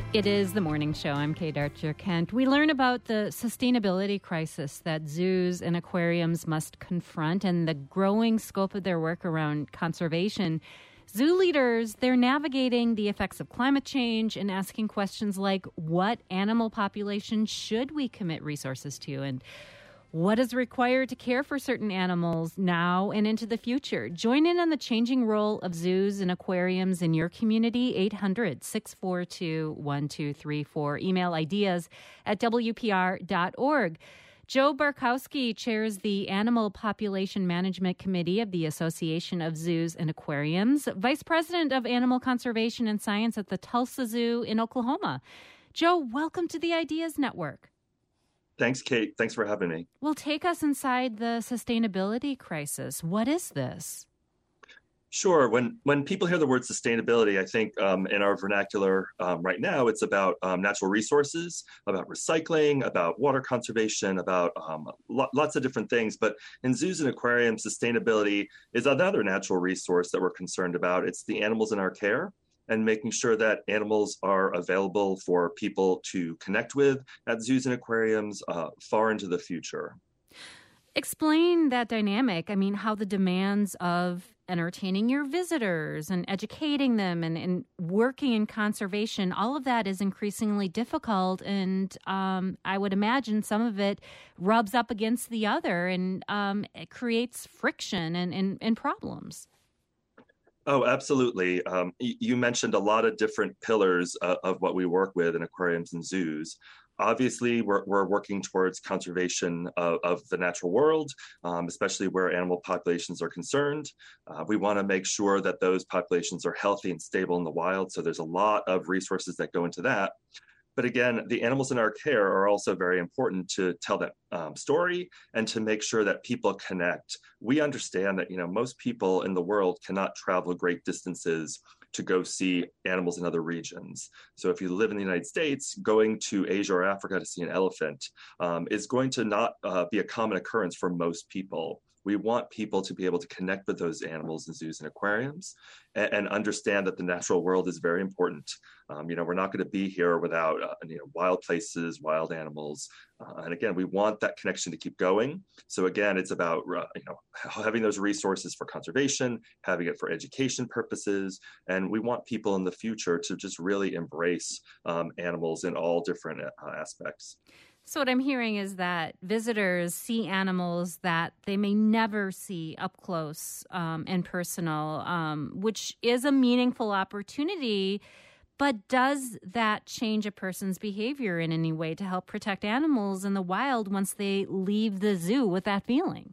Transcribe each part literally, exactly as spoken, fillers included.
It is the morning show. I'm Kate Archer-Kent. We learn about the sustainability crisis that zoos and aquariums must confront and the growing scope of their work around conservation. Zoo leaders, they're navigating the effects of climate change and asking questions like, what animal population should we commit resources to? And what is required to care for certain animals now and into the future? Join in on the changing role of zoos and aquariums in your community. eight hundred, six four two, one two three four. Email ideas at w p r dot org. Joe Barkowski chairs the Animal Population Management Committee of the Association of Zoos and Aquariums, Vice President of Animal Conservation and Science at the Tulsa Zoo in Oklahoma. Joe, welcome to the Ideas Network. Thanks, Kate. Thanks for having me. Well, take us inside the sustainability crisis. What is this? Sure. When when people hear the word sustainability, I think um, in our vernacular um, right now, it's about um, natural resources, about recycling, about water conservation, about um, lo- lots of different things. But in zoos and aquariums, sustainability is another natural resource that we're concerned about. It's the animals in our care, and making sure that animals are available for people to connect with at zoos and aquariums uh, far into the future. Explain that dynamic. I mean, how the demands of entertaining your visitors and educating them and, and working in conservation, all of that is increasingly difficult. And um, I would imagine some of it rubs up against the other and um, it creates friction and, and, and problems. Oh, absolutely. Um, y- you mentioned a lot of different pillars uh, of what we work with in aquariums and zoos. Obviously, we're, we're working towards conservation of, of the natural world, um, especially where animal populations are concerned. Uh, we want to make sure that those populations are healthy and stable in the wild. So there's a lot of resources that go into that. But again, the animals in our care are also very important to tell that um, story and to make sure that people connect. We understand that, you know, most people in the world cannot travel great distances to go see animals in other regions. So if you live in the United States, going to Asia or Africa to see an elephant um, is going to not uh, be a common occurrence for most people. We want people to be able to connect with those animals in zoos and aquariums and, and understand that the natural world is very important. Um, you know, we're not going to be here without uh, you know, wild places, wild animals. Uh, and again, we want that connection to keep going. So again, it's about uh, you know having those resources for conservation, having it for education purposes. And we want people in the future to just really embrace um, animals in all different uh, aspects. So what I'm hearing is that visitors see animals that they may never see up close um, and personal, um, which is a meaningful opportunity. But does that change a person's behavior in any way to help protect animals in the wild once they leave the zoo with that feeling?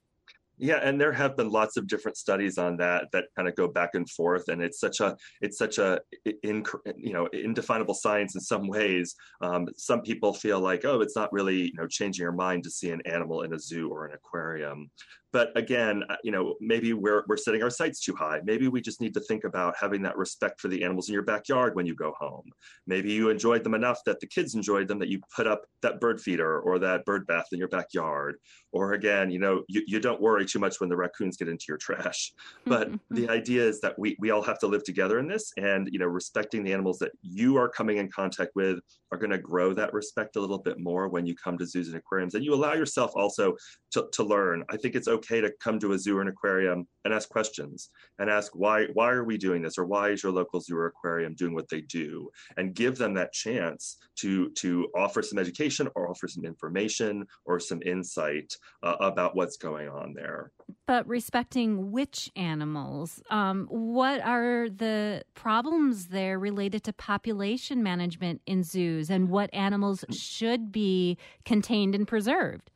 Yeah, and there have been lots of different studies on that that kind of go back and forth, and it's such a it's such a in, you know indefinable science in some ways. Um, some people feel like, oh, it's not really you know changing your mind to see an animal in a zoo or an aquarium. But again, you know, maybe we're we're setting our sights too high. Maybe we just need to think about having that respect for the animals in your backyard when you go home. Maybe you enjoyed them enough that the kids enjoyed them that you put up that bird feeder or that bird bath in your backyard. Or again, you know, you, you don't worry too much when the raccoons get into your trash. But the idea is that we we all have to live together in this, and you know, respecting the animals that you are coming in contact with are going to grow that respect a little bit more when you come to zoos and aquariums, and you allow yourself also to, to learn. I think it's okay to come to a zoo or an aquarium and ask questions and ask why why are we doing this, or why is your local zoo or aquarium doing what they do, and give them that chance to to offer some education or offer some information or some insight uh, about what's going on there. But respecting which animals? Um, what are the problems there related to population management in zoos, and what animals should be contained and preserved?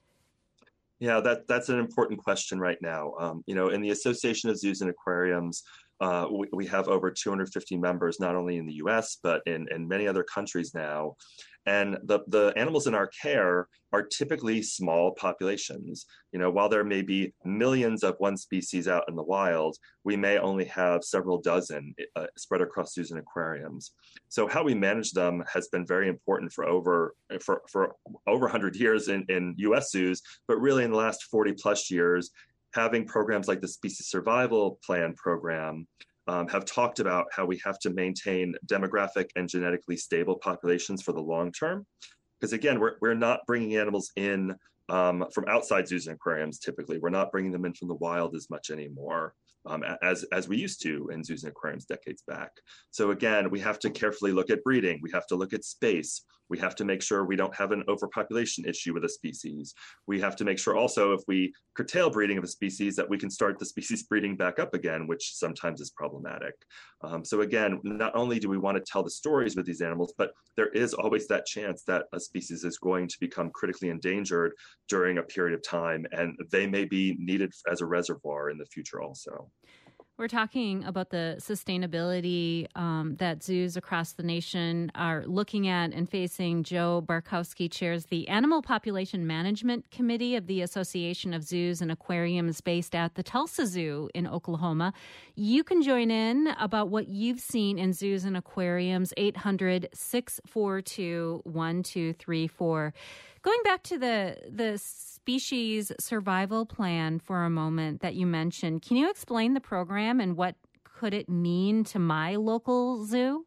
Yeah, that that's an important question right now. Um, you know, in the Association of Zoos and Aquariums, uh, we, we have over two hundred fifty members, not only in the U S, but in, in many other countries now. And the, the animals in our care are typically small populations. You know, while there may be millions of one species out in the wild, we may only have several dozen uh, spread across zoos and aquariums. So how we manage them has been very important for over for, for over one hundred years in, in U S zoos, but really in the last forty plus years, having programs like the Species Survival Plan program um, have talked about how we have to maintain demographic and genetically stable populations for the long term. Because again, we're, we're not bringing animals in um, from outside zoos and aquariums typically. We're not bringing them in from the wild as much anymore. Um, as, as we used to in zoos and aquariums decades back. So again, we have to carefully look at breeding. We have to look at space. We have to make sure we don't have an overpopulation issue with a species. We have to make sure also if we curtail breeding of a species that we can start the species breeding back up again, which sometimes is problematic. Um, so again, not only do we want to tell the stories with these animals, but there is always that chance that a species is going to become critically endangered during a period of time, and they may be needed as a reservoir in the future also. We're talking about the sustainability um, that zoos across the nation are looking at and facing. Joe Barkowski chairs the Animal Population Management Committee of the Association of Zoos and Aquariums based at the Tulsa Zoo in Oklahoma. You can join in about what you've seen in zoos and aquariums, eight hundred, six four two, one two three four. Going back to the the species survival plan for a moment that you mentioned, can you explain the program and what could it mean to my local zoo?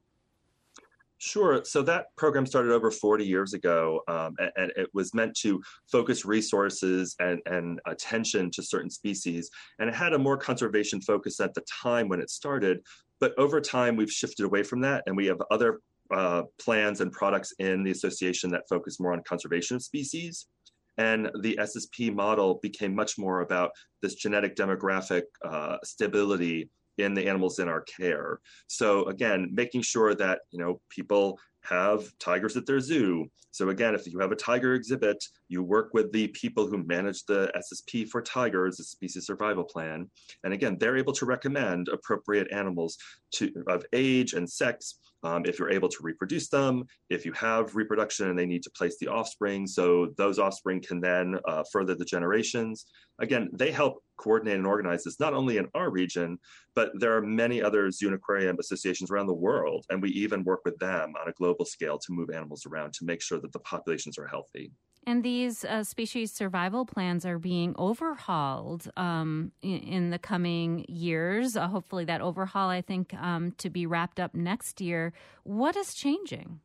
Sure. So that program started over forty years ago, um, and, and it was meant to focus resources and, and attention to certain species. And it had a more conservation focus at the time when it started. But over time, we've shifted away from that, and we have other uh, plans and products in the association that focus more on conservation of species. And the S S P model became much more about this genetic demographic uh, stability in the animals in our care. So again, making sure that, you know, people have tigers at their zoo. So again, if you have a tiger exhibit, you work with the people who manage the S S P for tigers, the species survival plan. And again, they're able to recommend appropriate animals to of age and sex, um, if you're able to reproduce them, if you have reproduction and they need to place the offspring, so those offspring can then uh, further the generations. Again, they help coordinate and organize this, not only in our region, but there are many other zoo and aquarium associations around the world, and we even work with them on a global scale to move animals around to make sure that the populations are healthy. And these uh, species survival plans are being overhauled um, in, in the coming years. Uh, hopefully that overhaul, I think, um, to be wrapped up next year. What is changing?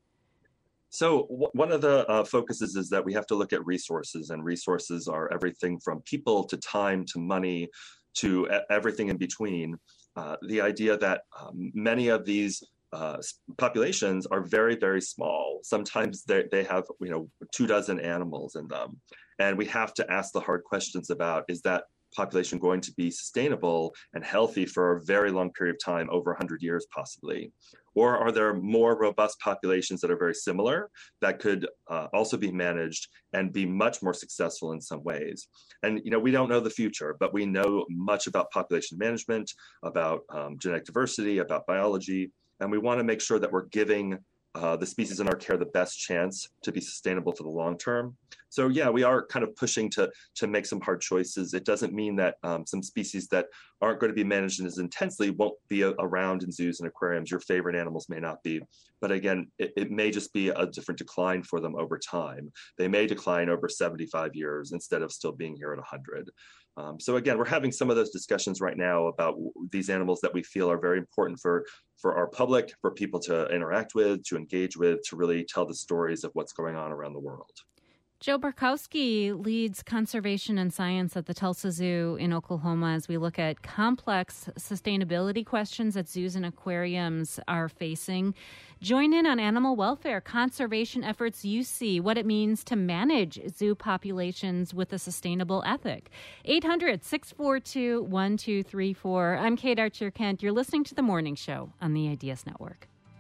So w- one of the uh, focuses is that we have to look at resources, and resources are everything from people to time to money to e- everything in between. Uh, the idea that um, many of these Uh, populations are very, very small. Sometimes they, they have, you know, two dozen animals in them. And we have to ask the hard questions about, is that population going to be sustainable and healthy for a very long period of time, over one hundred years possibly? Or are there more robust populations that are very similar that could uh, also be managed and be much more successful in some ways? And, you know, we don't know the future, but we know much about population management, about um, genetic diversity, about biology. And we want to make sure that we're giving uh, the species in our care the best chance to be sustainable for the long term. So yeah, we are kind of pushing to to make some hard choices. It doesn't mean that um, some species that aren't going to be managed as intensely won't be a, around in zoos and aquariums. Your favorite animals may not be. But again, it, it may just be a different decline for them over time. They may decline over seventy-five years instead of still being here at one hundred. Um, so again, we're having some of those discussions right now about w- these animals that we feel are very important for, for our public, for people to interact with, to engage with, to really tell the stories of what's going on around the world. Joe Barkowski leads conservation and science at the Tulsa Zoo in Oklahoma as we look at complex sustainability questions that zoos and aquariums are facing. Join in on animal welfare, conservation efforts you see, what it means to manage zoo populations with a sustainable ethic. eight hundred, six four two, one two three four. I'm Kate Archer-Kent. You're listening to The Morning Show on the Ideas Network.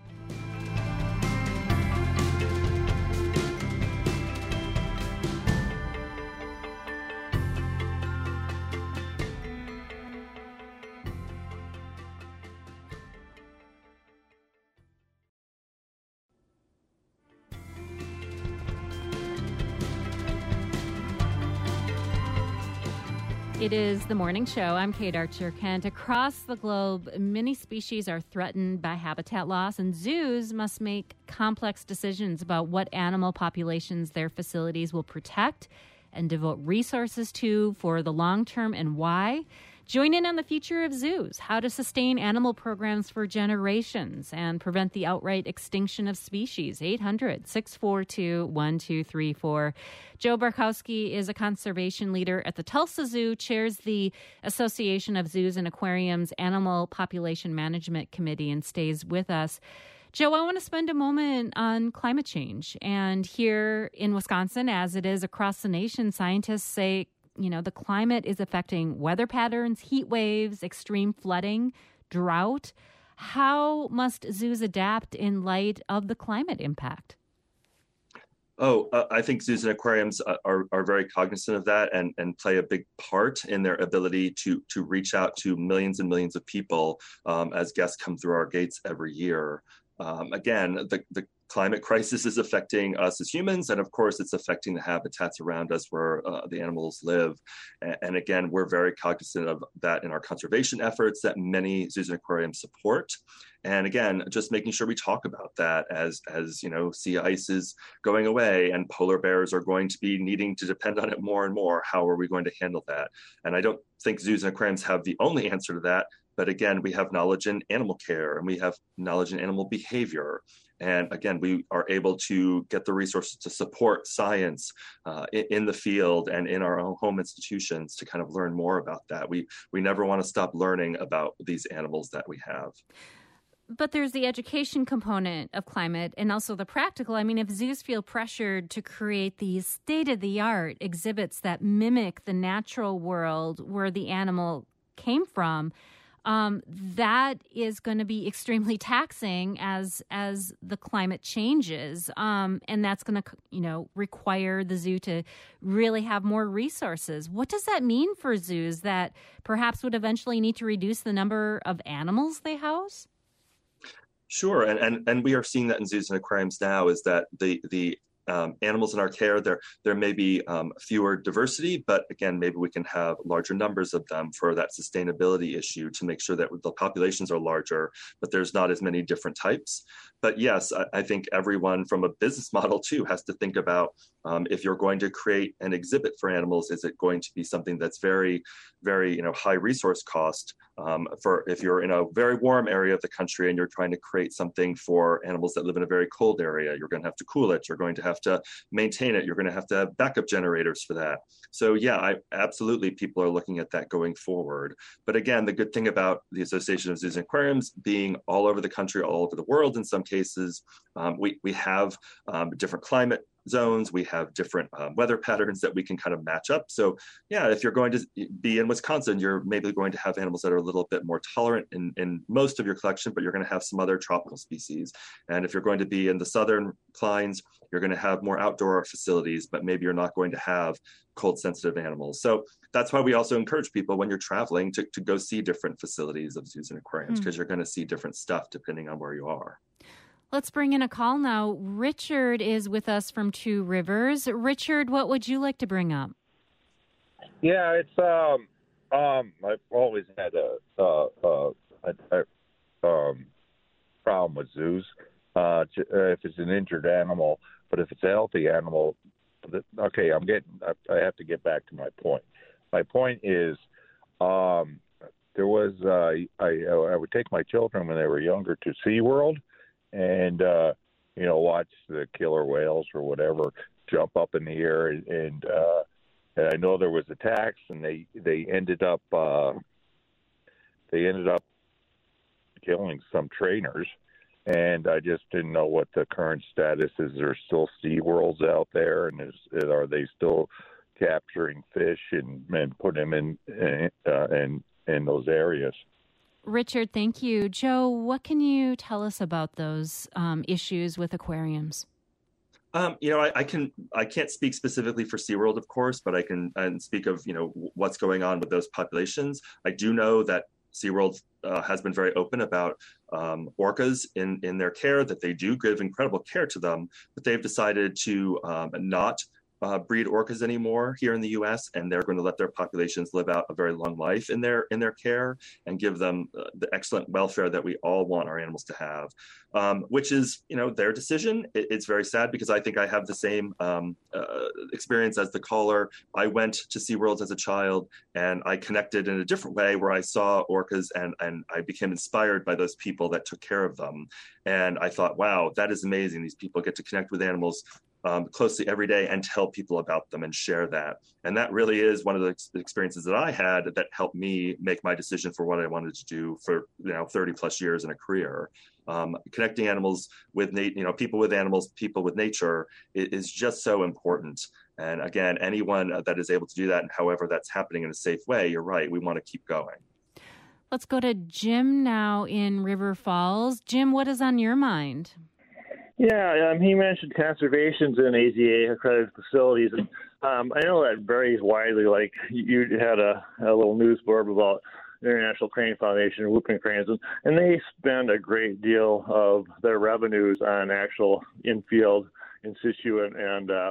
It is The Morning Show. I'm Kate Archer-Kent. Across the globe, many species are threatened by habitat loss, and zoos must make complex decisions about what animal populations their facilities will protect and devote resources to for the long term and why. Join in on the future of zoos, how to sustain animal programs for generations and prevent the outright extinction of species. eight hundred, six four two, one two three four. Joe Barkowski is a conservation leader at the Tulsa Zoo, chairs the Association of Zoos and Aquariums Animal Population Management Committee, and stays with us. Joe, I want to spend a moment on climate change. And here in Wisconsin, as it is across the nation, scientists say, you know, the climate is affecting weather patterns, heat waves, extreme flooding, drought. How must zoos adapt in light of the climate impact? Oh, uh, I think zoos and aquariums are, are very cognizant of that and, and play a big part in their ability to, to reach out to millions and millions of people um, as guests come through our gates every year. Um, again, the, the climate crisis is affecting us as humans, and of course, it's affecting the habitats around us where uh, the animals live. And, and again, we're very cognizant of that in our conservation efforts that many zoos and aquariums support. And again, just making sure we talk about that as, as you know, sea ice is going away and polar bears are going to be needing to depend on it more and more. How are we going to handle that? And I don't think zoos and aquariums have the only answer to that. But again, we have knowledge in animal care and we have knowledge in animal behavior. And again, we are able to get the resources to support science uh, in, in the field and in our own home institutions to kind of learn more about that. We we never want to stop learning about these animals that we have. But there's the education component of climate and also the practical. I mean, if zoos feel pressured to create these state-of-the-art exhibits that mimic the natural world where the animal came from, Um, that is going to be extremely taxing as as the climate changes, um, and that's going to, you know, require the zoo to really have more resources. What does that mean for zoos that perhaps would eventually need to reduce the number of animals they house? Sure, and and and we are seeing that in zoos and aquariums now. Is that the the Um, animals in our care, there there may be um, fewer diversity, but again, maybe we can have larger numbers of them for that sustainability issue to make sure that the populations are larger, but there's not as many different types. But yes, I, I think everyone from a business model too has to think about um, if you're going to create an exhibit for animals, is it going to be something that's very, very you know high resource cost? Um, for if you're in a very warm area of the country and you're trying to create something for animals that live in a very cold area, you're going to have to cool it. You're going to have to maintain it. You're going to have to have backup generators for that. So yeah, I absolutely people are looking at that going forward. But again, the good thing about the Association of Zoos and Aquariums being all over the country, all over the world in some cases, um, we, we have um, different climate zones. We have different um, weather patterns that we can kind of match up. So yeah, if you're going to be in Wisconsin, you're maybe going to have animals that are a little bit more tolerant in, in most of your collection, but you're going to have some other tropical species. And if you're going to be in the southern climes, you're going to have more outdoor facilities, but maybe you're not going to have cold sensitive animals. So that's why we also encourage people when you're traveling to, to go see different facilities of zoos and aquariums, because mm. you're going to see different stuff depending on where you are. Let's bring in a call now. Richard is with us from Two Rivers. Richard, what would you like to bring up? Yeah, it's um, um, I've always had a, uh, uh, a, a um, problem with zoos. Uh, if it's an injured animal, but if it's a healthy animal, okay, I'm getting. I have to get back to my point. My point is, um, there was uh, I I would take my children when they were younger to SeaWorld, and uh, you know watch the killer whales or whatever jump up in the air, and, and, uh, and I know there was attacks, and they they ended up uh, they ended up killing some trainers. And I just didn't know what the current status is. There still SeaWorlds out there, and is, are they still capturing fish and, and putting them in, uh, in in those areas? Richard, thank you. Joe, what can you tell us about those um, issues with aquariums? Um, you know, I, I can I can't speak specifically for SeaWorld, of course, but I can and speak of you know what's going on with those populations. I do know that SeaWorld uh, has been very open about um, orcas in, in their care, that they do give incredible care to them, but they've decided to um, not uh, breed orcas anymore here in the U S, and they're going to let their populations live out a very long life in their in their care and give them uh, the excellent welfare that we all want our animals to have, um, which is, you know, their decision. It, it's very sad because I think I have the same um, uh, experience as the caller. I went to SeaWorld as a child, and I connected in a different way where I saw orcas and, and I became inspired by those people that took care of them. And I thought, wow, that is amazing. These people get to connect with animals um, closely every day and tell people about them and share that. And that really is one of the ex- experiences that I had that helped me make my decision for what I wanted to do for, you know, thirty plus years in a career. Um, connecting animals with, na- you know, people with animals, people with nature is, is just so important. And again, anyone that is able to do that, and however that's happening in a safe way, you're right, we want to keep going. Let's go to Jim now in River Falls. Jim, what is on your mind? Yeah, um, he mentioned conservations in A Z A-accredited facilities. And um, I know that varies widely. Like, you had a, a little news blurb about International Crane Foundation and whooping cranes, and, and they spend a great deal of their revenues on actual in-field, in situ, and, and uh,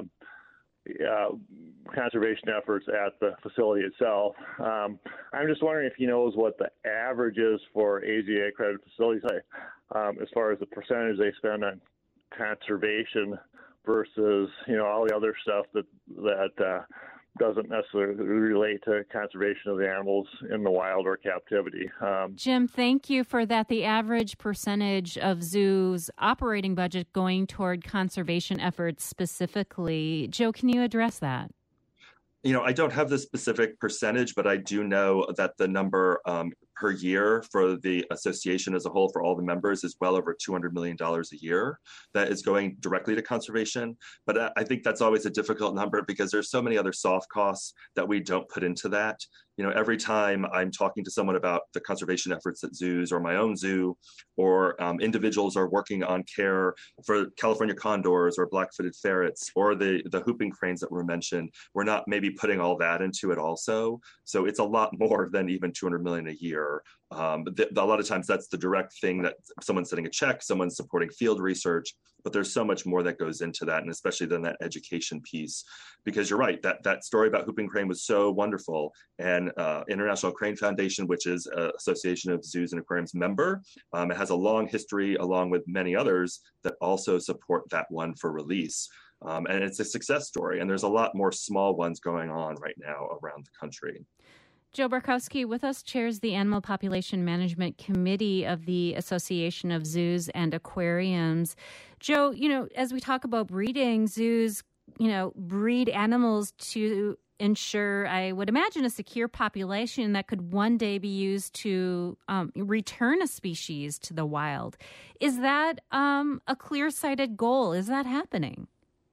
uh, conservation efforts at the facility itself. Um, I'm just wondering if he knows what the average is for A Z A-accredited facilities, um, as far as the percentage they spend on conservation versus, you know, all the other stuff that that uh, doesn't necessarily relate to conservation of the animals in the wild or captivity. Um, Jim, thank you for that. The average percentage of zoos' operating budget going toward conservation efforts specifically. Joe, can you address that? You know, I don't have the specific percentage, but I do know that the number um, per year for the association as a whole, for all the members, is well over two hundred million dollars a year that is going directly to conservation. But I think that's always a difficult number because there's so many other soft costs that we don't put into that. You know, every time I'm talking to someone about the conservation efforts at zoos or my own zoo, or um, individuals are working on care for California condors or black-footed ferrets or the, the whooping cranes that were mentioned, we're not maybe putting all that into it also. So it's a lot more than even two hundred million dollars a year. Um, th- a lot of times that's the direct thing that someone's sending a check, someone's supporting field research, but there's so much more that goes into that, and especially then that education piece. Because you're right, that, that story about whooping crane was so wonderful. And uh, International Crane Foundation, which is an Association of Zoos and Aquariums member, um, it has a long history along with many others that also support that one for release. Um, and it's a success story. And there's a lot more small ones going on right now around the country. Joe Barkowski with us chairs the Animal Population Management Committee of the Association of Zoos and Aquariums. Joe, you know, as we talk about breeding, zoos, you know, breed animals to ensure, I would imagine, a secure population that could one day be used to um, return a species to the wild. Is that um, a clear-sighted goal? Is that happening?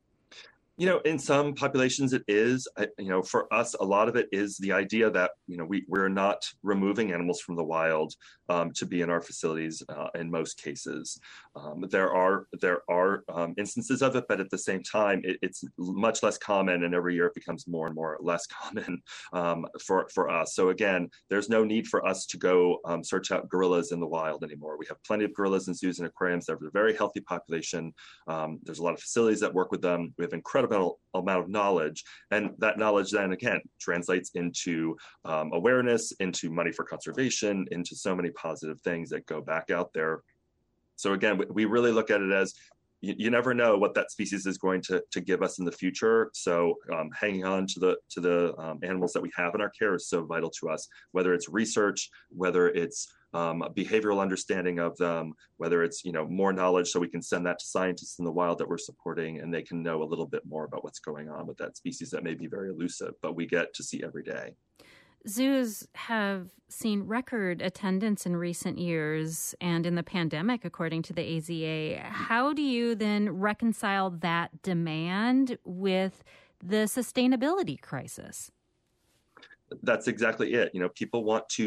You know, in some populations it is. I, you know, for us, a lot of it is the idea that, you know, we, we're not removing animals from the wild um, to be in our facilities uh, in most cases. Um, there are there are um, instances of it, but at the same time, it, it's much less common, and every year it becomes more and more less common um, for, for us. So again, there's no need for us to go um, search out gorillas in the wild anymore. We have plenty of gorillas in zoos and aquariums. They're a very healthy population. Um, there's a lot of facilities that work with them. We have incredible amount of knowledge, and that knowledge then again translates into um, awareness, into money for conservation, into so many positive things that go back out there. So again, we really look at it as you, you never know what that species is going to, to give us in the future. So um, hanging on to the to the um, animals that we have in our care is so vital to us, whether it's research, whether it's Um, behavioral understanding of them, whether it's, you know, more knowledge so we can send that to scientists in the wild that we're supporting, and they can know a little bit more about what's going on with that species that may be very elusive, but we get to see every day. Zoos have seen record attendance in recent years and in the pandemic, according to the A Z A. How do you then reconcile that demand with the sustainability crisis? That's exactly it. You know, people want to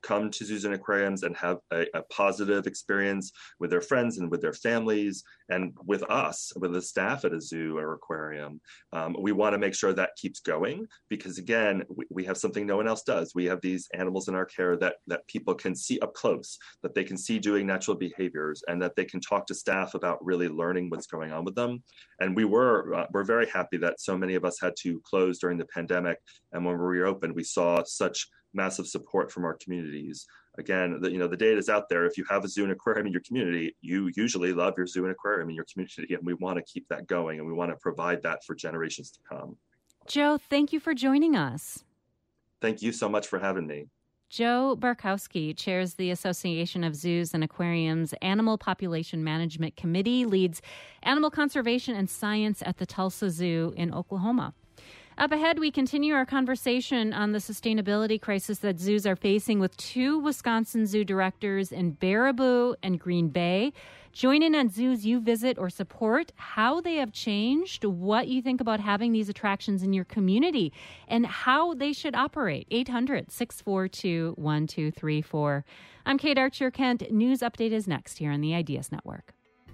come to zoos and aquariums and have a, a positive experience with their friends and with their families and with us, with the staff at a zoo or aquarium. Um, we want to make sure that keeps going because, again, we, we have something no one else does. We have these animals in our care that, that people can see up close, that they can see doing natural behaviors, and that they can talk to staff about really learning what's going on with them. And we were, uh, we're very happy that so many of us had to close during the pandemic. And when we reopened, we saw such massive support from our communities. Again, the, you know, the data is out there. If you have a zoo and aquarium in your community, you usually love your zoo and aquarium in your community. And we want to keep that going, and we want to provide that for generations to come. Joe, thank you for joining us. Thank you so much for having me. Joe Barkowski chairs the Association of Zoos and Aquariums Animal Population Management Committee, leads animal conservation and science at the Tulsa Zoo in Oklahoma. Up ahead, we continue our conversation on the sustainability crisis that zoos are facing with two Wisconsin zoo directors in Baraboo and Green Bay. Join in on zoos you visit or support, how they have changed, what you think about having these attractions in your community, and how they should operate. eight hundred, six four two, one two three four. I'm Kate Archer-Kent. News Update is next here on the Ideas Network.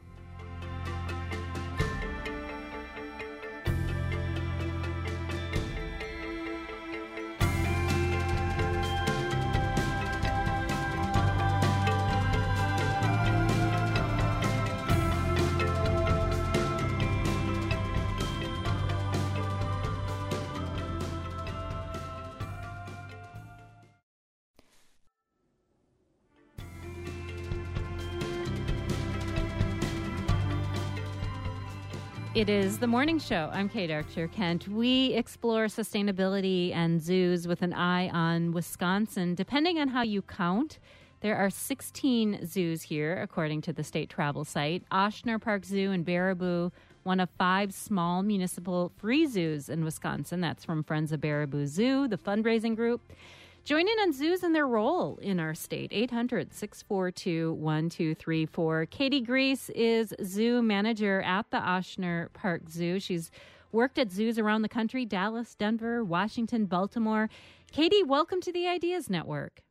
It is The Morning Show. I'm Kate Archer-Kent. We explore sustainability and zoos with an eye on Wisconsin. Depending on how you count, there are sixteen zoos here, according to the state travel site. Ochsner Park Zoo in Baraboo, one of five small municipal free zoos in Wisconsin. That's from Friends of Baraboo Zoo, the fundraising group. Join in on zoos and their role in our state. eight hundred, six four two, one two three four. Katie Grease is zoo manager at the Ochsner Park Zoo. She's worked at zoos around the country, Dallas, Denver, Washington, Baltimore. Katie, welcome to the Ideas Network.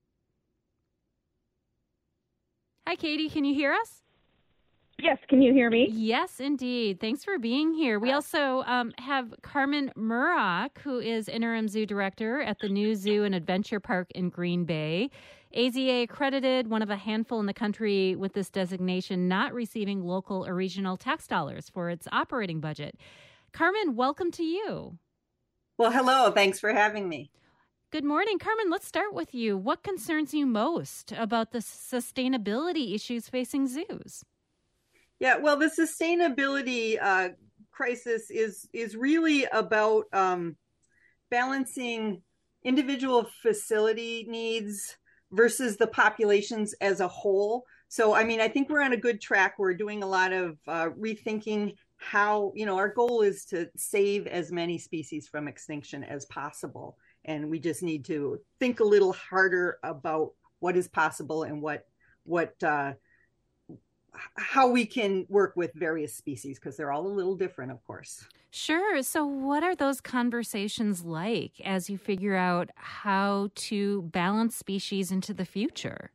Hi, Katie. Can you hear us? Yes, can you hear me? Yes, indeed. Thanks for being here. We also um, have Carmen Murrock, who is interim zoo director at the new Zoo and Adventure Park in Green Bay. A Z A accredited, one of a handful in the country with this designation, not receiving local or regional tax dollars for its operating budget. Carmen, welcome to you. Well, hello. Thanks for having me. Good morning. Carmen, let's start with you. What concerns you most about the sustainability issues facing zoos? Yeah, well, the sustainability uh, crisis is is really about um, balancing individual facility needs versus the populations as a whole. So, I mean, I think we're on a good track. We're doing a lot of uh, rethinking how, you know, our goal is to save as many species from extinction as possible. And we just need to think a little harder about what is possible and what what uh, how we can work with various species, because they're all a little different, of course. Sure. So what are those conversations like as you figure out how to balance species into the future?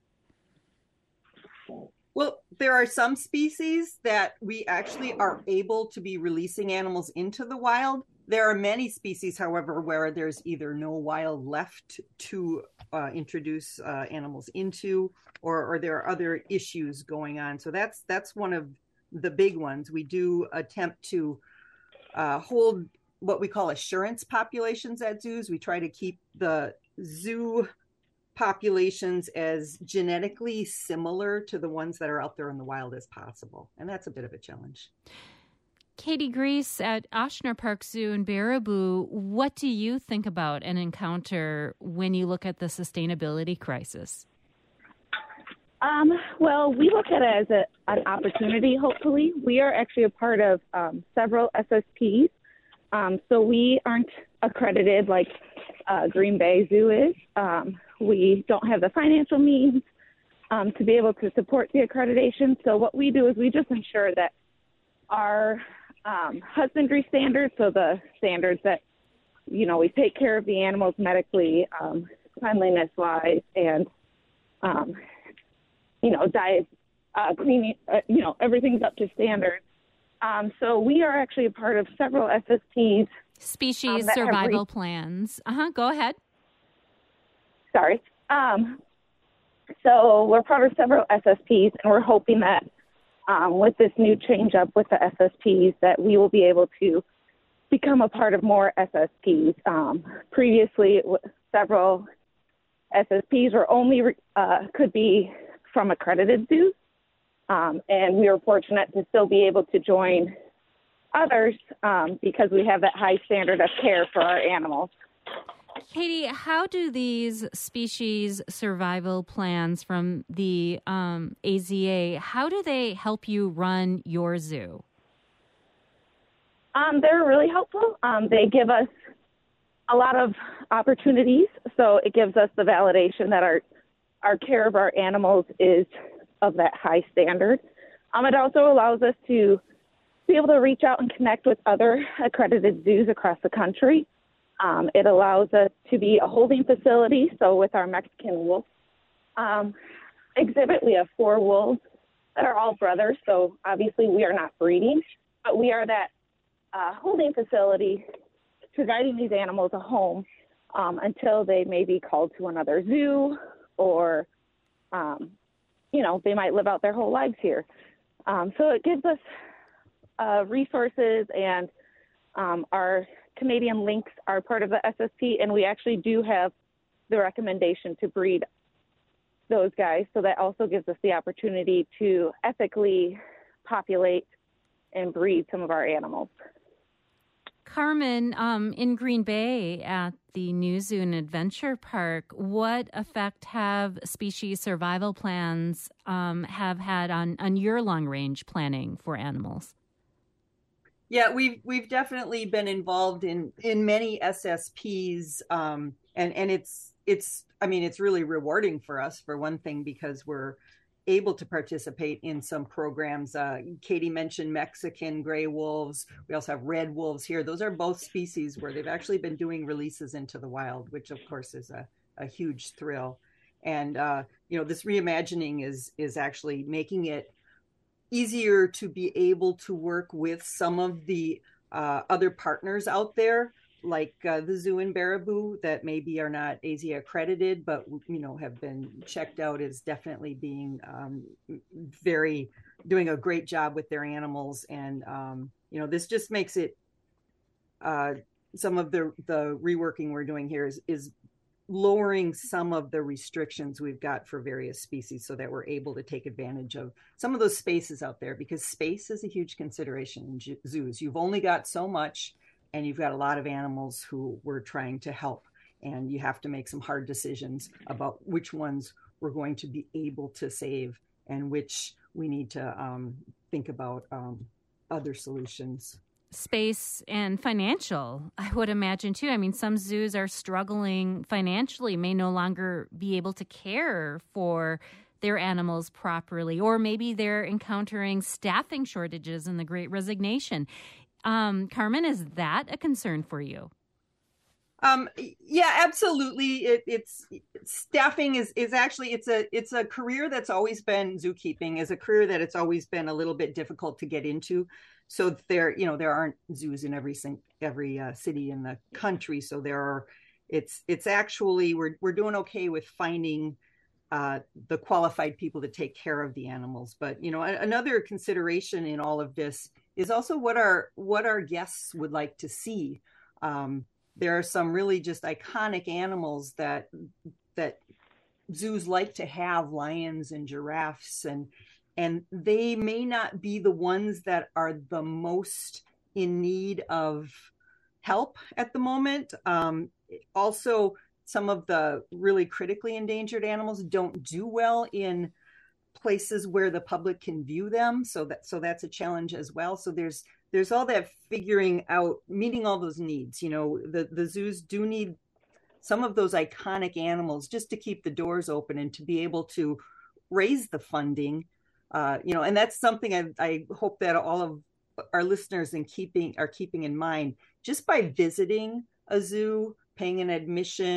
Well, there are some species that we actually are able to be releasing animals into the wild. There are many species, however, where there's either no wild left to uh, introduce uh, animals into, or, or there are other issues going on. So that's that's one of the big ones. We do attempt to uh, hold what we call assurance populations at zoos. We try to keep the zoo populations as genetically similar to the ones that are out there in the wild as possible. And that's a bit of a challenge. Katie Grease at Ochsner Park Zoo in Baraboo, what do you think about an encounter when you look at the sustainability crisis? Um, well, we look at it as a, an opportunity, hopefully. We are actually a part of um, several S S Ps, um, so we aren't accredited like uh, Green Bay Zoo is. Um, we don't have the financial means um, to be able to support the accreditation. So what we do is we just ensure that our um, husbandry standards, so the standards that, you know, we take care of the animals medically, um, cleanliness-wise, and um, you know, diet, uh, cleaning, uh, you know, everything's up to standard. Um, so we are actually a part of several S S Ps. Species um, survival re- plans. Uh-huh. Go ahead. Sorry. Um, so we're part of several S S Ps, and we're hoping that um, with this new change up with the S S Ps that we will be able to become a part of more S S Ps. Um, previously, several S S Ps were only uh, could be from accredited zoos, um, and we were fortunate to still be able to join others um, because we have that high standard of care for our animals. Katie, how do these species survival plans from the um, A Z A, how do they help you run your zoo? Um, they're really helpful. Um, they give us a lot of opportunities, so it gives us the validation that our our care of our animals is of that high standard. Um, it also allows us to be able to reach out and connect with other accredited zoos across the country. Um, it allows us to be a holding facility. So with our Mexican wolf um, exhibit, we have four wolves that are all brothers. So obviously we are not breeding, but we are that uh, holding facility providing these animals a home um, until they may be called to another zoo or, um, you know, they might live out their whole lives here. Um, so it gives us uh, resources, and um, our Canadian lynx are part of the S S P, and we actually do have the recommendation to breed those guys. So that also gives us the opportunity to ethically populate and breed some of our animals. Carmen, um, in Green Bay at the New Zoo and Adventure Park, what effect have species survival plans um, have had on, on your long-range planning for animals? Yeah, we've we've definitely been involved in in many S S Ps, um, and and it's it's I mean it's really rewarding for us, for one thing, because we're able to participate in some programs. Uh, Katie mentioned Mexican gray wolves. We also have red wolves here. Those are both species where they've actually been doing releases into the wild, which of course is a, a huge thrill. And uh, you know, this reimagining is is actually making it easier to be able to work with some of the uh, other partners out there, like uh, the zoo in Baraboo, that maybe are not A Z A accredited, but you know have been checked out as definitely being um, very doing a great job with their animals. And um, you know, this just makes it uh, some of the the reworking we're doing here is is lowering some of the restrictions we've got for various species so that we're able to take advantage of some of those spaces out there, because space is a huge consideration in zoos. You've only got so much, and you've got a lot of animals who we're trying to help, and you have to make some hard decisions about which ones we're going to be able to save and which we need to um, think about um, other solutions. Space and financial, I would imagine, too. I mean, some zoos are struggling financially, may no longer be able to care for their animals properly, or maybe they're encountering staffing shortages and the Great Resignation. Um, Carmen, is that a concern for you? Um, yeah, absolutely. It, it's staffing is, is actually, it's a, it's a career that's always been, zookeeping is a career that it's always been a little bit difficult to get into. So there, you know, there aren't zoos in every every uh, city in the country. So there are, it's, it's actually, we're, we're doing okay with finding uh, the qualified people to take care of the animals. But, you know, another consideration in all of this is also what our, what our guests would like to see. Um, There are some really just iconic animals that that zoos like to have, lions and giraffes, and and they may not be the ones that are the most in need of help at the moment. Um, also, some of the really critically endangered animals don't do well in places where the public can view them. So that so that's a challenge as well. So there's there's all that figuring out, meeting all those needs. You know, the, the zoos do need some of those iconic animals just to keep the doors open and to be able to raise the funding. Uh, you know, and that's something I, I hope that all of our listeners in keeping are keeping in mind. Just by visiting a zoo, paying an admission,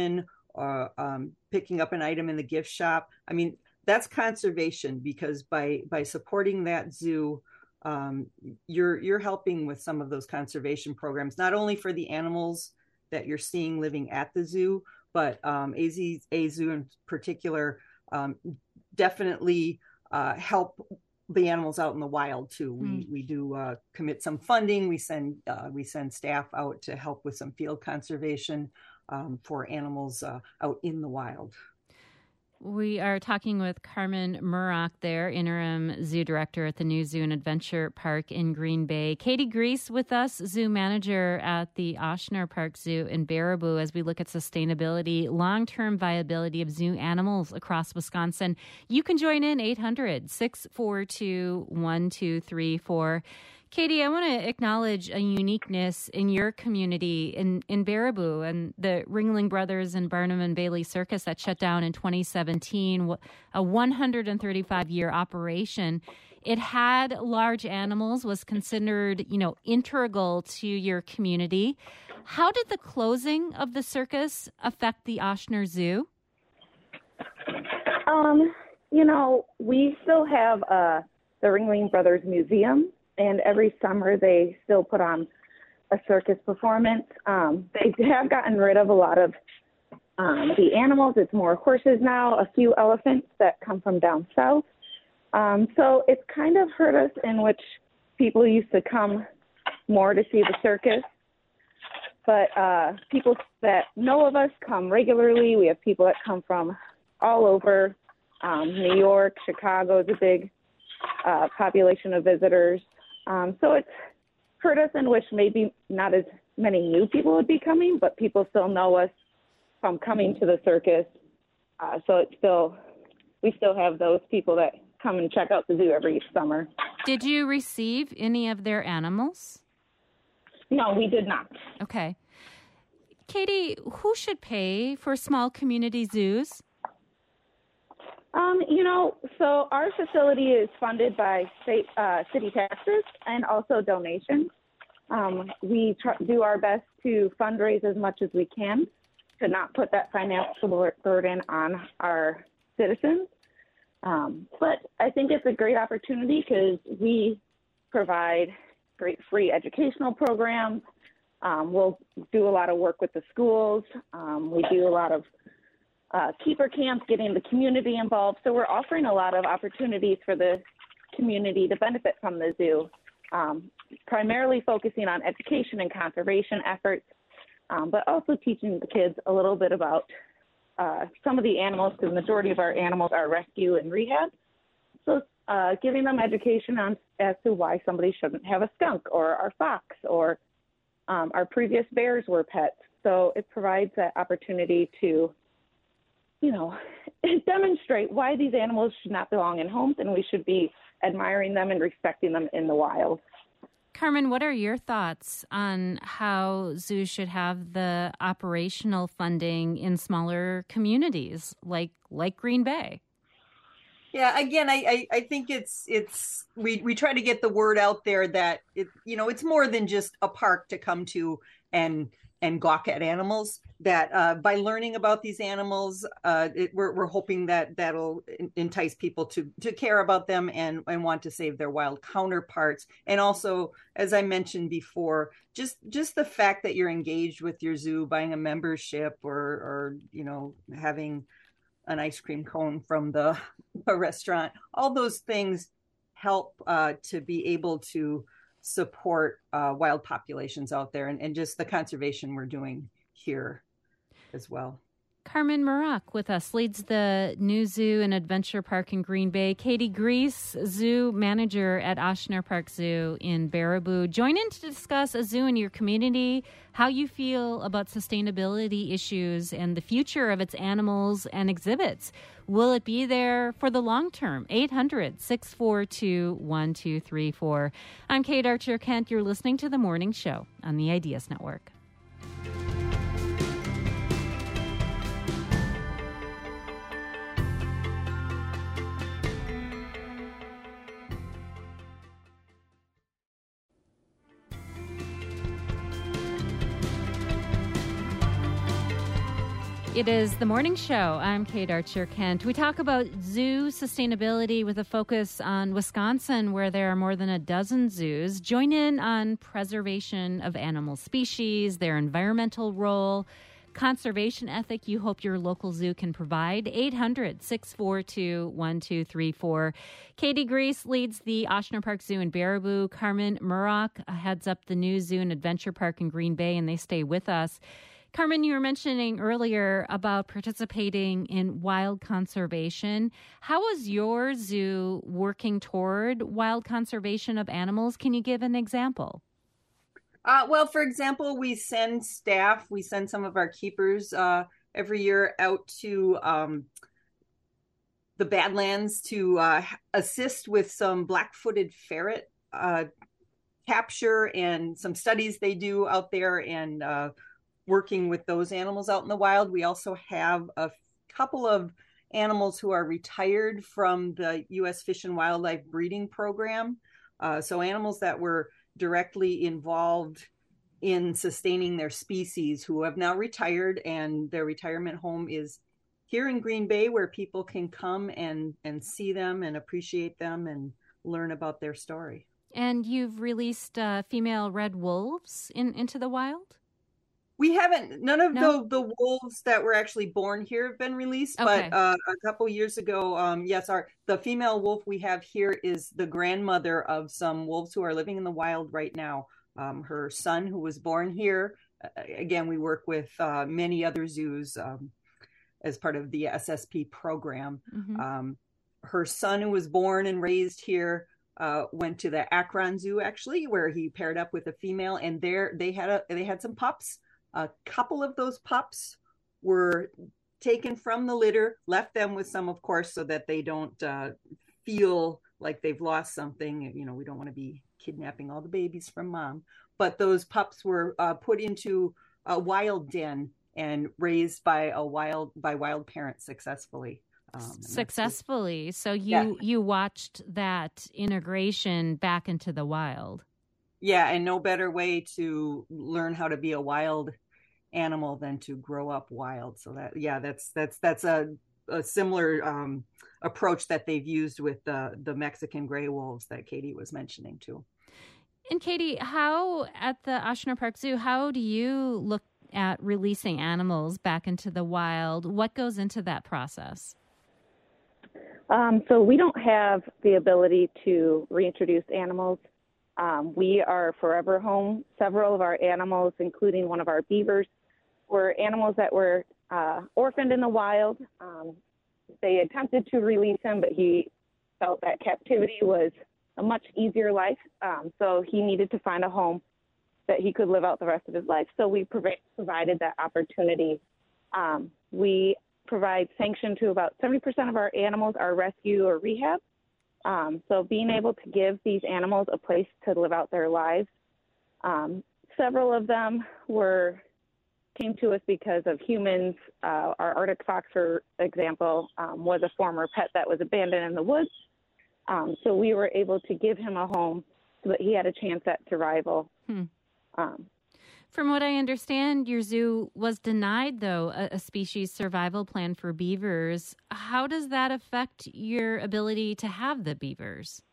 uh, um, picking up an item in the gift shop. I mean, that's conservation, because by by supporting that zoo, um, you're you're helping with some of those conservation programs, not only for the animals that you're seeing living at the zoo, but um, A Z A Zoo in particular um, definitely uh, help the animals out in the wild too. We mm. we do uh, commit some funding. We send uh, we send staff out to help with some field conservation um, for animals uh, out in the wild. We are talking with Carmen Murock there, interim zoo director at the new Zoo and Adventure Park in Green Bay. Katie Grease with us, zoo manager at the Ochsner Park Zoo in Baraboo, as we look at sustainability, long-term viability of zoo animals across Wisconsin. You can join in eight hundred, six four two, one two three four. Katie, I want to acknowledge a uniqueness in your community in, in Baraboo and the Ringling Brothers and Barnum and Bailey Circus that shut down in twenty seventeen, a one hundred thirty-five year operation. It had large animals, was considered, you know, integral to your community. How did the closing of the circus affect the Ochsner Zoo? Um, you know, we still have uh, the Ringling Brothers Museum. And every summer they still put on a circus performance. Um, they have gotten rid of a lot of um, the animals. It's more horses now, a few elephants that come from down south. Um, so it's kind of hurt us in which people used to come more to see the circus. But uh, people that know of us come regularly. We have people that come from all over. Um, New York, Chicago is a big uh, population of visitors. Um, so it's hurt us in which maybe not as many new people would be coming, but people still know us from coming to the circus. Uh, so it's still, we still have those people that come and check out the zoo every summer. Did you receive any of their animals? No, we did not. Okay. Katie, who should pay for small community zoos? Um, you know, so our facility is funded by state, uh, city taxes and also donations. Um, we try, do our best to fundraise as much as we can to not put that financial burden on our citizens. Um, but I think it's a great opportunity because we provide great free educational programs. Um, we'll do a lot of work with the schools. Um, we do a lot of Uh, keeper camps, getting the community involved. So we're offering a lot of opportunities for the community to benefit from the zoo, um, primarily focusing on education and conservation efforts, um, but also teaching the kids a little bit about uh, some of the animals, because the majority of our animals are rescue and rehab. So uh, giving them education on as to why somebody shouldn't have a skunk or our fox or um, our previous bears were pets. So it provides that opportunity to you know, demonstrate why these animals should not belong in homes and we should be admiring them and respecting them in the wild. Carmen, what are your thoughts on how zoos should have the operational funding in smaller communities like like Green Bay? Yeah, again, I, I, I think it's it's we, we try to get the word out there that it you know it's more than just a park to come to and and gawk at animals. That uh, by learning about these animals, uh, it, we're we're hoping that that'll entice people to to care about them and and want to save their wild counterparts. And also, as I mentioned before, just just the fact that you're engaged with your zoo, buying a membership or or you know having an ice cream cone from the a restaurant, all those things help uh, to be able to support uh, wild populations out there and, and just the conservation we're doing here as well. Carmen Murock with us, leads the new Zoo and Adventure Park in Green Bay. Katie Grease, zoo manager at Ochsner Park Zoo in Baraboo. Join in to discuss a zoo in your community, how you feel about sustainability issues and the future of its animals and exhibits. Will it be there for the long term? eight hundred, six four two, one two three four. I'm Kate Archer-Kent. You're listening to The Morning Show on the Ideas Network. It is the morning show. I'm Kate Archer-Kent. We talk about zoo sustainability with a focus on Wisconsin, where there are more than a dozen zoos. Join in on preservation of animal species, their environmental role, conservation ethic you hope your local zoo can provide. eight hundred, six four two, one two three four. Katie Grease leads the Ochsner Park Zoo in Baraboo. Carmen Murrock heads up the new zoo and adventure park in Green Bay, and they stay with us. Carmen, you were mentioning earlier about participating in wild conservation. How is your zoo working toward wild conservation of animals? Can you give an example? Uh, well, for example, we send staff, we send some of our keepers uh, every year out to um, the Badlands to uh, assist with some black-footed ferret uh, capture and some studies they do out there and uh, working with those animals out in the wild. We also have a couple of animals who are retired from the U S Fish and Wildlife breeding program. Uh, so animals that were directly involved in sustaining their species who have now retired, and their retirement home is here in Green Bay, where people can come and, and see them and appreciate them and learn about their story. And you've released uh, female red wolves in, into the wild? We haven't, none of no? the, the wolves that were actually born here have been released, okay. but uh, a couple years ago, um, yes, our the female wolf we have here is the grandmother of some wolves who are living in the wild right now. Um, her son, who was born here, uh, again, we work with uh, many other zoos um, as part of the S S P program. Mm-hmm. Um, her son, who was born and raised here, uh, went to the Akron Zoo, actually, where he paired up with a female, and there they had a they had some pups. A couple of those pups were taken from the litter, left them with some, of course, so that they don't uh, feel like they've lost something. You know, we don't want to be kidnapping all the babies from mom. But those pups were uh, put into a wild den and raised by a wild by wild parents successfully. Um, successfully. So you yeah. you watched that integration back into the wild. Yeah, and no better way to learn how to be a wild animal than to grow up wild. So that, yeah, that's that's that's a, a similar um, approach that they've used with the the Mexican gray wolves that Katie was mentioning too. And Katie, how at the Ochsner Park Zoo, how do you look at releasing animals back into the wild? What goes into that process? Um, so we don't have the ability to reintroduce animals. Um, we are forever home. Several of our animals, including one of our beavers, were animals that were uh, orphaned in the wild. Um, they attempted to release him, but he felt that captivity was a much easier life. Um, so he needed to find a home that he could live out the rest of his life. So we prov- provided that opportunity. Um, we provide sanction to about seventy percent of our animals are rescue or rehab. Um, so being able to give these animals a place to live out their lives. Um, several of them were came to us because of humans. Uh, our Arctic fox, for example, um, was a former pet that was abandoned in the woods. Um, so we were able to give him a home so that he had a chance at survival. Hmm. Um, From what I understand, your zoo was denied, though, a, a species survival plan for beavers. How does that affect your ability to have the beavers?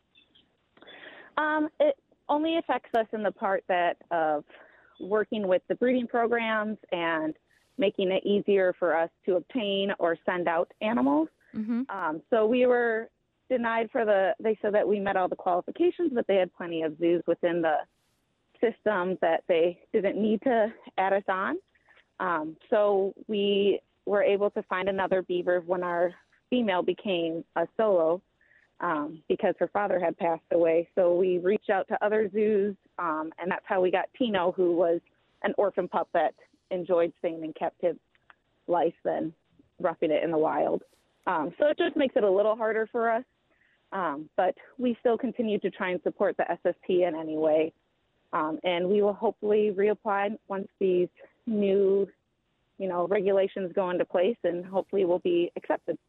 Um, it only affects us in the part that of working with the breeding programs and making it easier for us to obtain or send out animals. Mm-hmm. Um, so we were denied for the, they said that we met all the qualifications, but they had plenty of zoos within the system that they didn't need to add us on. Um, so we were able to find another beaver when our female became a solo um, because her father had passed away. So we reached out to other zoos, um, and that's how we got Tino, who was an orphan pup that enjoyed staying in captive life than roughing it in the wild. Um, so it just makes it a little harder for us, um, but we still continue to try and support the S S P in any way. Um, and we will hopefully reapply once these new, you know, regulations go into place, and hopefully will be accepted.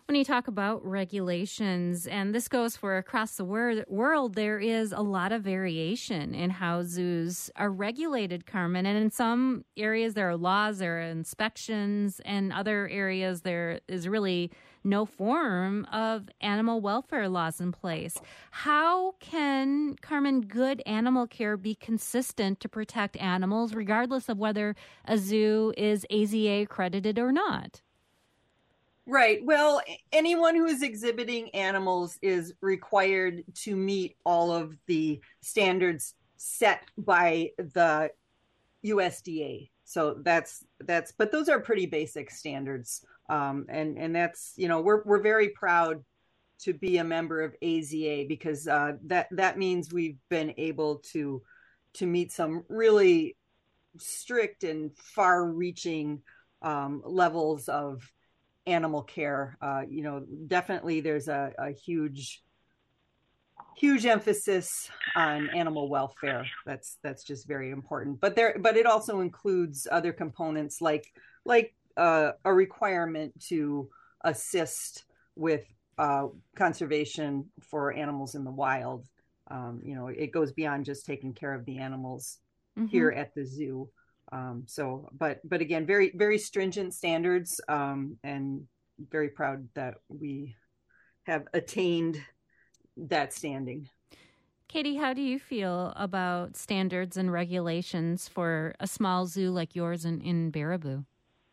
When you talk about regulations, and this goes for across the wor- world, there is a lot of variation in how zoos are regulated, Carmen. And in some areas, there are laws, there are inspections, and other areas, there is really no form of animal welfare laws in place. How can, Carmen, good animal care be consistent to protect animals, regardless of whether a zoo is A Z A accredited or not? Right. Well, anyone who is exhibiting animals is required to meet all of the standards set by the U S D A. So that's that's but those are pretty basic standards. Um, and and that's, you know, we're we're very proud to be a member of A Z A because uh, that that means we've been able to to meet some really strict and far-reaching um, levels of animal care. Uh, you know, definitely there's a, a huge, huge emphasis on animal welfare. That's that's just very important. But there, but it also includes other components like like uh, a requirement to assist with uh, conservation for animals in the wild. Um, you know, it goes beyond just taking care of the animals mm-hmm. here at the zoo. Um, so, but, but again, very, very stringent standards, um, and very proud that we have attained that standing. Katie, how do you feel about standards and regulations for a small zoo like yours in, in Baraboo?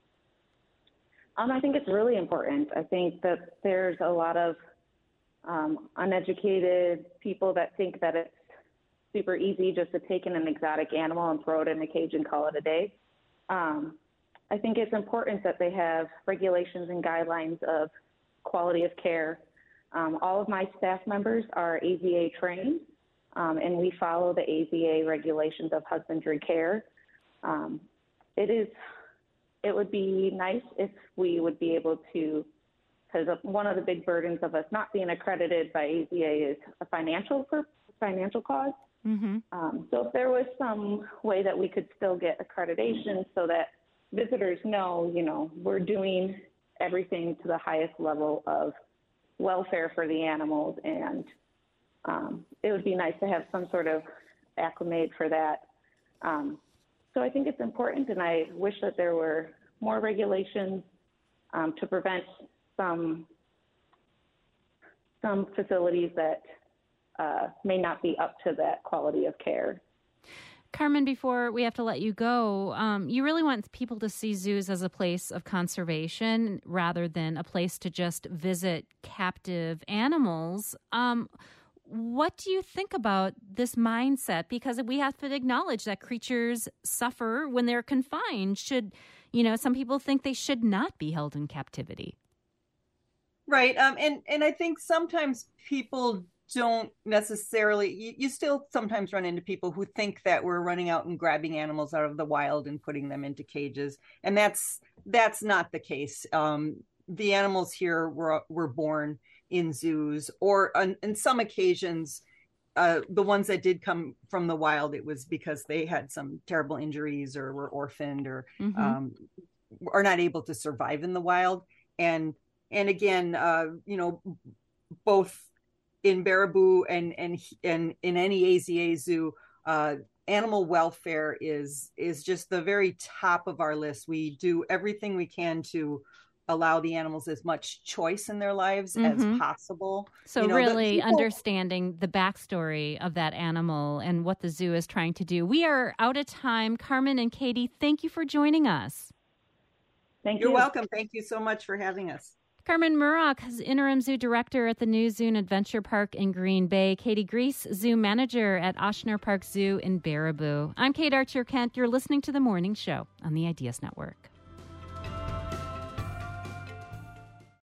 Um, I think it's really important. I think that there's a lot of um, uneducated people that think that it's super easy just to take in an exotic animal and throw it in a cage and call it a day. Um, I think it's important that they have regulations and guidelines of quality of care. Um, all of my staff members are A Z A trained, um, and we follow the A Z A regulations of husbandry care. Um, it is, it would be nice if we would be able to, because one of the big burdens of us not being accredited by A Z A is a financial financial cause. Mm-hmm. Um, so if there was some way that we could still get accreditation so that visitors know, you know, we're doing everything to the highest level of welfare for the animals, and um, it would be nice to have some sort of acclimate for that. Um, so I think it's important, and I wish that there were more regulations um, to prevent some some facilities that Uh, may not be up to that quality of care. Carmen, before we have to let you go, um, you really want people to see zoos as a place of conservation rather than a place to just visit captive animals. Um, what do you think about this mindset? Because we have to acknowledge that creatures suffer when they're confined. Should, you know, some people think they should not be held in captivity. Right. Um, and, and I think sometimes people don't necessarily, you, you still sometimes run into people who think that we're running out and grabbing animals out of the wild and putting them into cages. And that's, that's not the case. Um, the animals here were, were born in zoos, or on, on some occasions, uh, the ones that did come from the wild, it was because they had some terrible injuries or were orphaned or mm-hmm. um, are not able to survive in the wild. And, and again, uh, you know, both in Baraboo and and and in any A Z A zoo, uh, animal welfare is is just the very top of our list. We do everything we can to allow the animals as much choice in their lives mm-hmm. as possible. So you know, really people... understanding the backstory of that animal and what the zoo is trying to do. We are out of time. Carmen and Katie, thank you for joining us. Thank You're you. welcome. Thank you so much for having us. Carmen Murrock is interim zoo director at the New Zoo and Adventure Park in Green Bay. Katie Grease, zoo manager at Ochsner Park Zoo in Baraboo. I'm Kate Archer Kent. You're listening to The Morning Show on the Ideas Network.